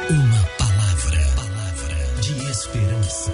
Uma palavra de esperança.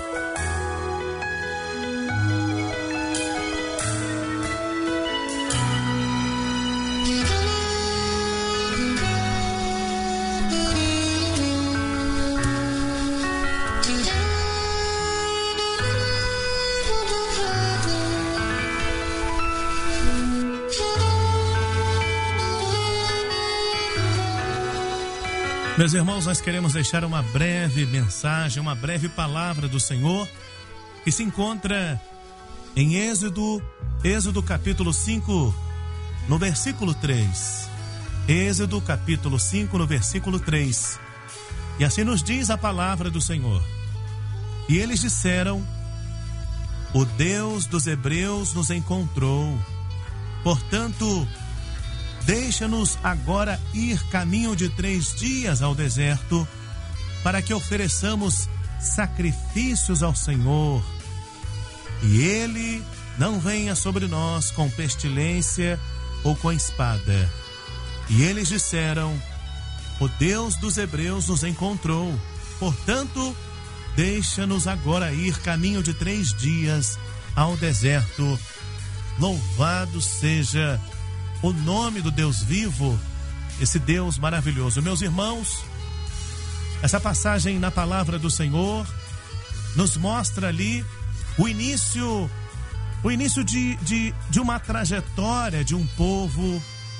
Meus irmãos, nós queremos deixar uma breve mensagem, uma breve palavra do Senhor, que se encontra em Êxodo capítulo 5, no versículo 3. Êxodo capítulo 5, no versículo 3. E assim nos diz a palavra do Senhor. E eles disseram: o Deus dos Hebreus nos encontrou, portanto, deixa-nos agora ir caminho de 3 dias ao deserto, para que ofereçamos sacrifícios ao Senhor, e Ele não venha sobre nós com pestilência ou com espada. E eles disseram: o Deus dos Hebreus nos encontrou, portanto, deixa-nos agora ir caminho de 3 dias ao deserto. Louvado seja o nome do Deus vivo, esse Deus maravilhoso. Meus irmãos, essa passagem na palavra do Senhor nos mostra ali o início de uma trajetória de um povo,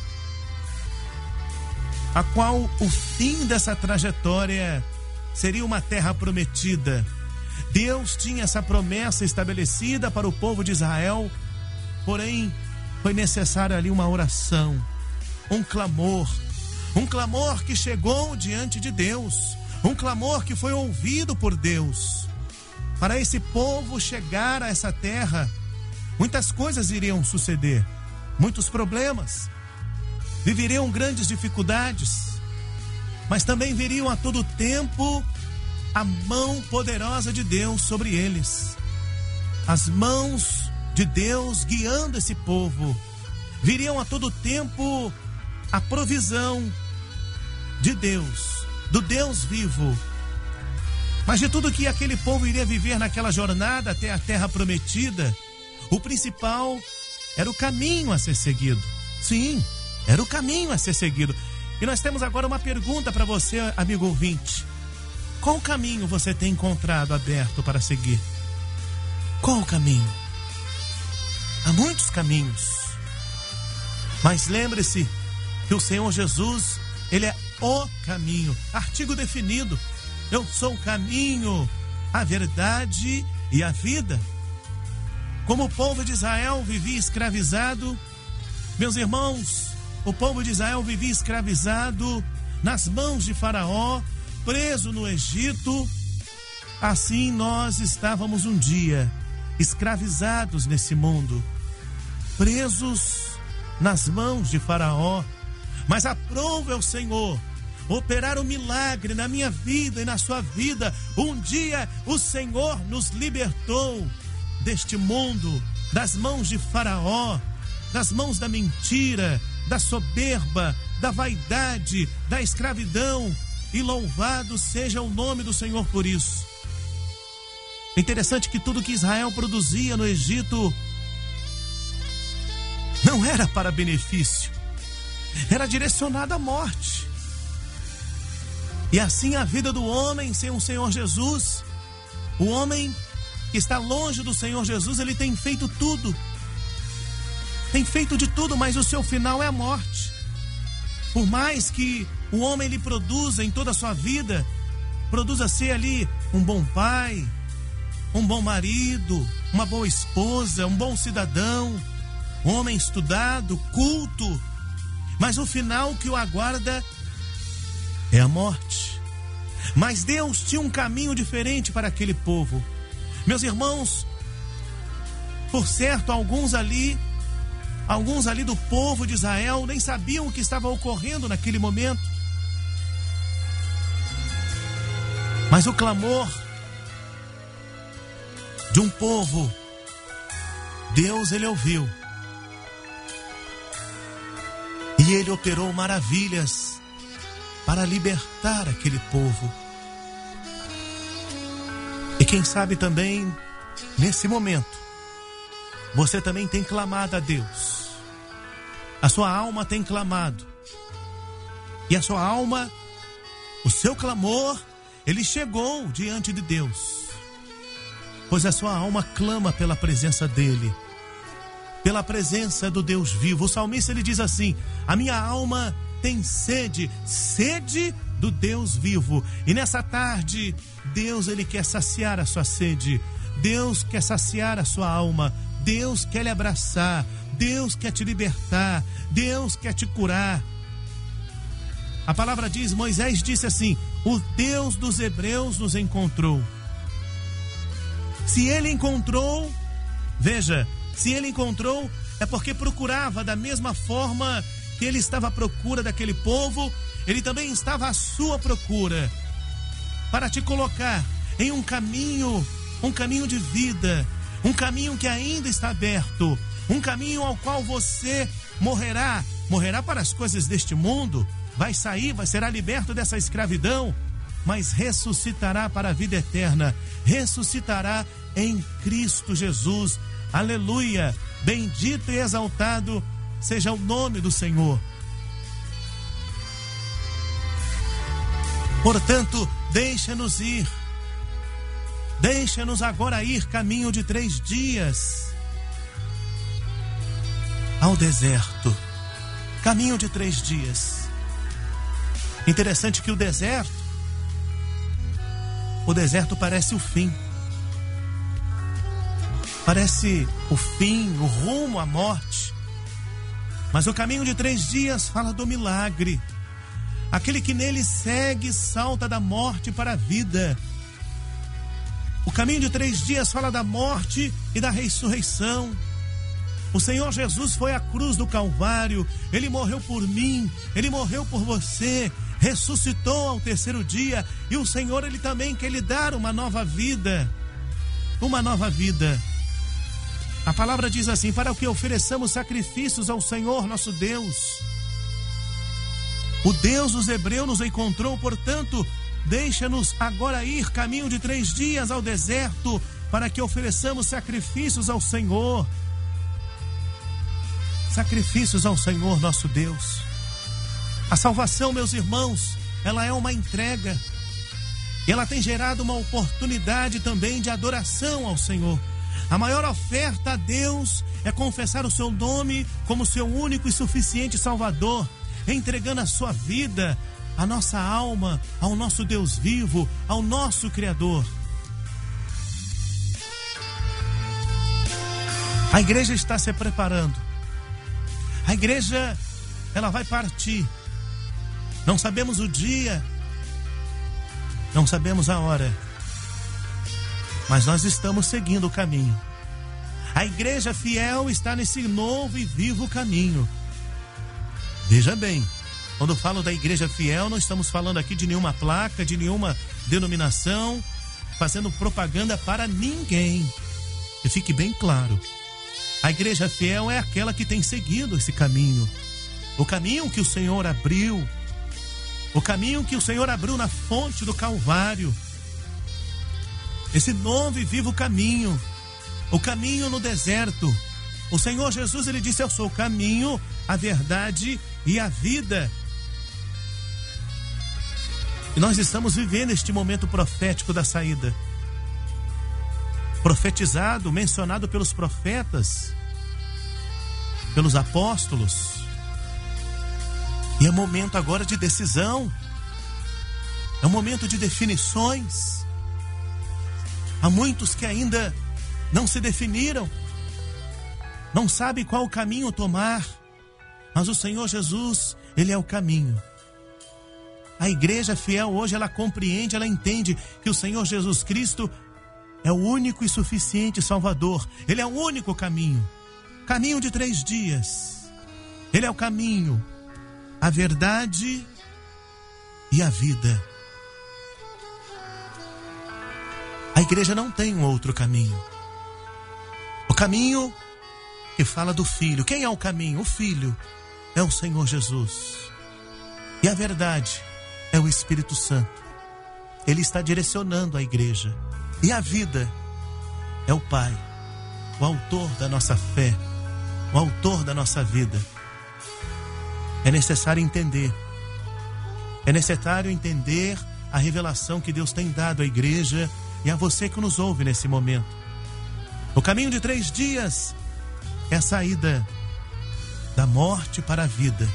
a qual o fim dessa trajetória seria uma terra prometida. Deus tinha essa promessa estabelecida para o povo de Israel, porém foi necessário ali uma oração, um clamor que chegou diante de Deus, um clamor que foi ouvido por Deus. Para esse povo chegar a essa terra, muitas coisas iriam suceder, muitos problemas, viveriam grandes dificuldades, mas também viriam a todo tempo a mão poderosa de Deus sobre eles, as mãos de Deus guiando esse povo. Viriam a todo tempo a provisão de Deus, do Deus vivo. Mas de tudo que aquele povo iria viver naquela jornada até a terra prometida, o principal era o caminho a ser seguido. Sim, era o caminho a ser seguido. E nós temos agora uma pergunta para você, amigo ouvinte. Qual caminho você tem encontrado aberto para seguir? Qual o caminho? Há muitos caminhos, mas lembre-se que o Senhor Jesus, Ele é o caminho, artigo definido. Eu sou o caminho, a verdade e a vida. Como o povo de Israel vivia escravizado, meus irmãos, o povo de Israel vivia escravizado nas mãos de Faraó, preso no Egito. Assim nós estávamos um dia escravizados nesse mundo, presos nas mãos de Faraó. Mas aprove ao Senhor operar um milagre na minha vida e na sua vida. Um dia o Senhor nos libertou deste mundo, das mãos de Faraó, das mãos da mentira, da soberba, da vaidade, da escravidão. E louvado seja o nome do Senhor por isso. É interessante que tudo que Israel produzia no Egito não era para benefício, era direcionado à morte. E assim a vida do homem sem o Senhor Jesus, o homem que está longe do Senhor Jesus, ele tem feito tudo, tem feito de tudo, mas o seu final é a morte. Por mais que o homem ele produza em toda a sua vida, produza ser ali um bom pai, um bom marido, uma boa esposa, um bom cidadão, um homem estudado, culto, mas o final que o aguarda é a morte. Mas Deus tinha um caminho diferente para aquele povo. Meus irmãos, por certo, alguns ali do povo de Israel nem sabiam o que estava ocorrendo naquele momento. Mas o clamor de um povo, Deus ele ouviu. E ele operou maravilhas para libertar aquele povo. E quem sabe também, nesse momento, você também tem clamado a Deus. A sua alma tem clamado. E a sua alma, o seu clamor, ele chegou diante de Deus. Pois a sua alma clama pela presença dele, pela presença do Deus vivo. O salmista, ele diz assim: a minha alma tem sede, sede do Deus vivo. E nessa tarde, Deus, ele quer saciar a sua sede. Deus quer saciar a sua alma. Deus quer lhe abraçar. Deus quer te libertar. Deus quer te curar. A palavra diz, Moisés disse assim: o Deus dos hebreus nos encontrou. Se ele encontrou, veja, se ele encontrou, é porque procurava da mesma forma que ele estava à procura daquele povo, ele também estava à sua procura, para te colocar em um caminho de vida, um caminho que ainda está aberto, um caminho ao qual você morrerá para as coisas deste mundo, será liberto dessa escravidão, mas ressuscitará para a vida eterna, ressuscitará em Cristo Jesus. Aleluia! Bendito e exaltado seja o nome do Senhor. Portanto, deixa-nos ir. Deixa-nos agora ir caminho de 3 dias ao deserto. Caminho de 3 dias. Interessante que o deserto parece o fim. Parece o fim, o rumo à morte. Mas o caminho de 3 dias fala do milagre. Aquele que nele segue salta da morte para a vida. O caminho de 3 dias fala da morte e da ressurreição. O Senhor Jesus foi à cruz do Calvário. Ele morreu por mim, ele morreu por você, ressuscitou ao 3º dia. E o Senhor, ele também quer lhe dar uma nova vida. Uma nova vida. A palavra diz assim: para que ofereçamos sacrifícios ao Senhor nosso Deus. O Deus dos hebreus nos encontrou, portanto, deixa-nos agora ir caminho de 3 dias ao deserto, para que ofereçamos sacrifícios ao Senhor. Sacrifícios ao Senhor nosso Deus. A salvação, meus irmãos, ela é uma entrega. E ela tem gerado uma oportunidade também de adoração ao Senhor. A maior oferta a Deus é confessar o seu nome como seu único e suficiente Salvador, entregando a sua vida, a nossa alma, ao nosso Deus vivo, ao nosso Criador. A igreja está se preparando. A igreja, ela vai partir. Não sabemos o dia, não sabemos a hora, mas nós estamos seguindo o caminho. A igreja fiel está nesse novo e vivo caminho. Veja bem, quando falo da igreja fiel, não estamos falando aqui de nenhuma placa, de nenhuma denominação, fazendo propaganda para ninguém. E fique bem claro, a igreja fiel é aquela que tem seguido esse caminho. O caminho que o Senhor abriu, o caminho que o Senhor abriu na fonte do Calvário. Esse novo e vivo caminho, o caminho no deserto. O Senhor Jesus, ele disse: eu sou o caminho, a verdade e a vida. E nós estamos vivendo este momento profético da saída. Profetizado, mencionado pelos profetas, pelos apóstolos. E é momento agora de decisão. É um momento de definições. Há muitos que ainda não se definiram, não sabem qual caminho tomar, mas o Senhor Jesus, ele é o caminho. A igreja fiel hoje, ela compreende, ela entende que o Senhor Jesus Cristo é o único e suficiente Salvador. Ele é o único caminho. Caminho de 3 dias. Ele é o caminho, a verdade e a vida. A igreja não tem um outro caminho. O caminho que fala do Filho. Quem é o caminho? O Filho é o Senhor Jesus. E a verdade é o Espírito Santo. Ele está direcionando a igreja. E a vida é o Pai, o autor da nossa fé, o autor da nossa vida. É necessário entender. É necessário entender a revelação que Deus tem dado à igreja e a você que nos ouve nesse momento. O caminho de 3 dias é a saída da morte para a vida.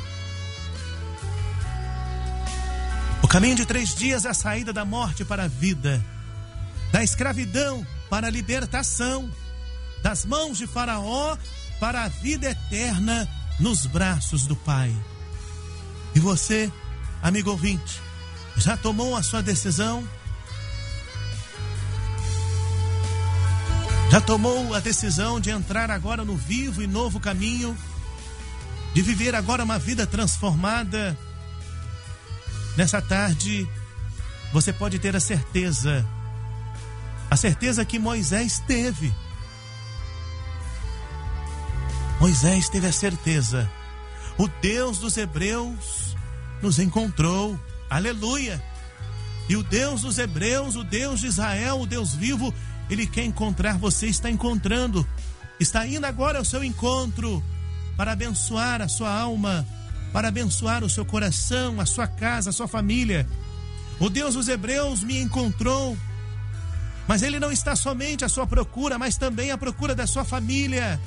O caminho de 3 dias é a saída da morte para a vida, da escravidão para a libertação, das mãos de Faraó para a vida eterna nos braços do Pai. E você, amigo ouvinte, já tomou a sua decisão? Já tomou a decisão de entrar agora no vivo e novo caminho, de viver agora uma vida transformada? Nessa tarde, você pode ter a certeza que Moisés teve. Moisés teve a certeza. O Deus dos Hebreus nos encontrou. Aleluia! E o Deus dos Hebreus, o Deus de Israel, o Deus vivo, Ele quer encontrar você, está encontrando. Está indo agora ao seu encontro para abençoar a sua alma, para abençoar o seu coração, a sua casa, a sua família. O Deus dos Hebreus me encontrou, mas Ele não está somente à sua procura, mas também à procura da sua família.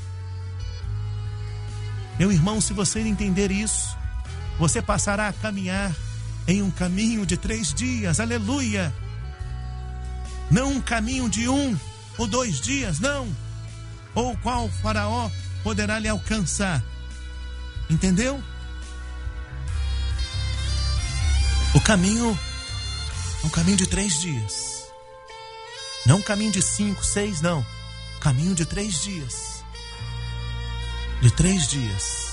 Meu irmão, se você entender isso, você passará a caminhar em um caminho de 3 dias, aleluia. Não um caminho de 1 ou 2 dias, não. Ou qual Faraó poderá lhe alcançar. Entendeu? O caminho é um caminho de 3 dias. Não um caminho de 5, 6, não. Caminho de 3 dias. De 3 dias.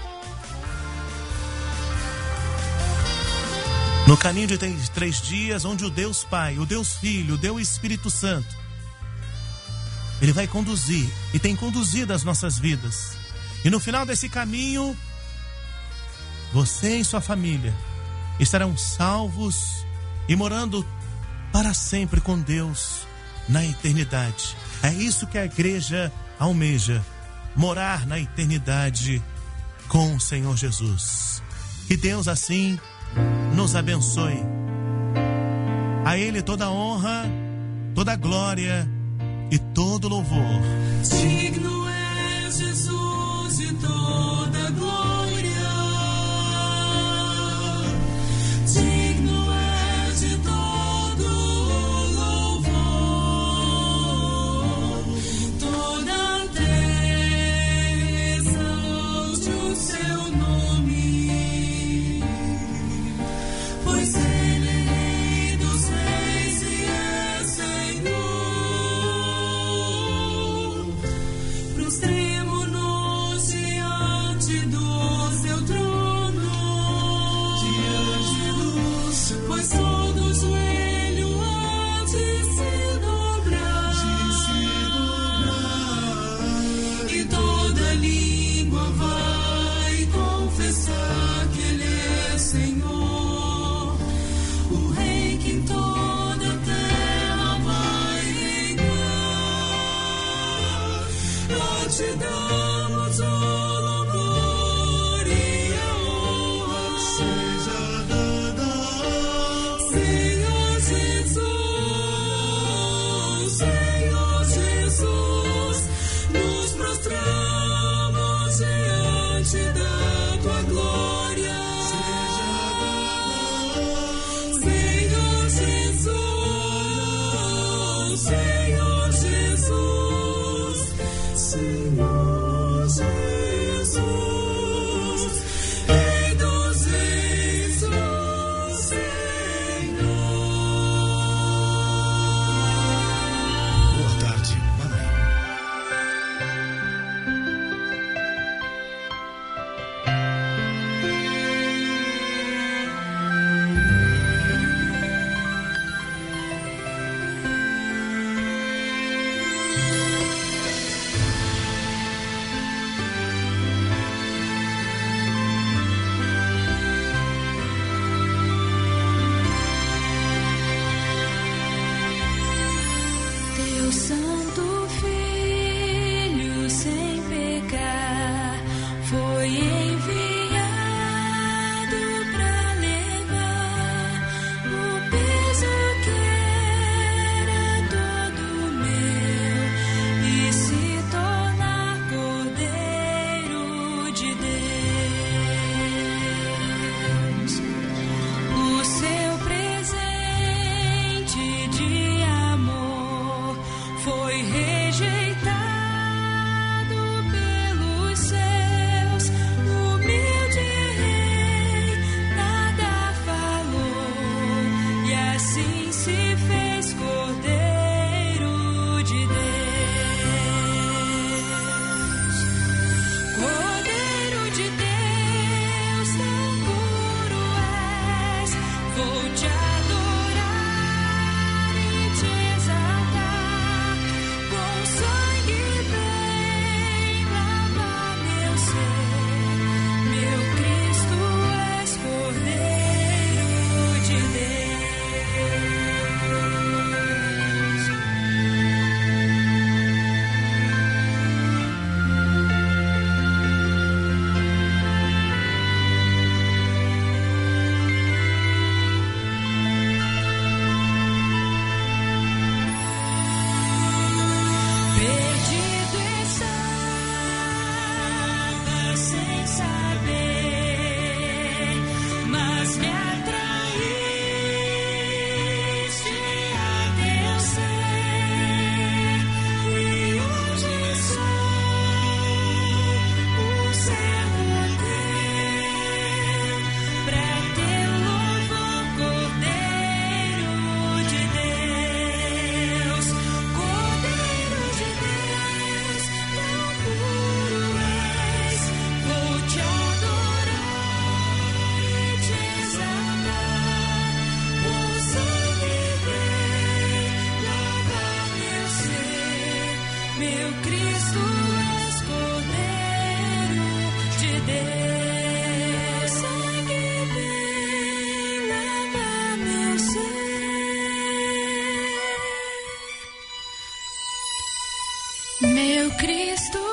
No caminho de 3 dias, onde o Deus Pai, o Deus Filho, o Deus Espírito Santo, Ele vai conduzir e tem conduzido as nossas vidas. E no final desse caminho, você e sua família estarão salvos e morando para sempre com Deus na eternidade. É isso que a igreja almeja, morar na eternidade com o Senhor Jesus. Que Deus assim nos abençoe. A Ele toda a honra, toda a glória e todo louvor. Digno é Jesus de toda glória. Digno é de todo louvor. Toda a terra exalte o seu nome, pois Ele é Rei dos reis e é Senhor. Prostremo-nos diante Meu Cristo és Cordeiro de Deus, sangue bem lava meu ser. Meu Cristo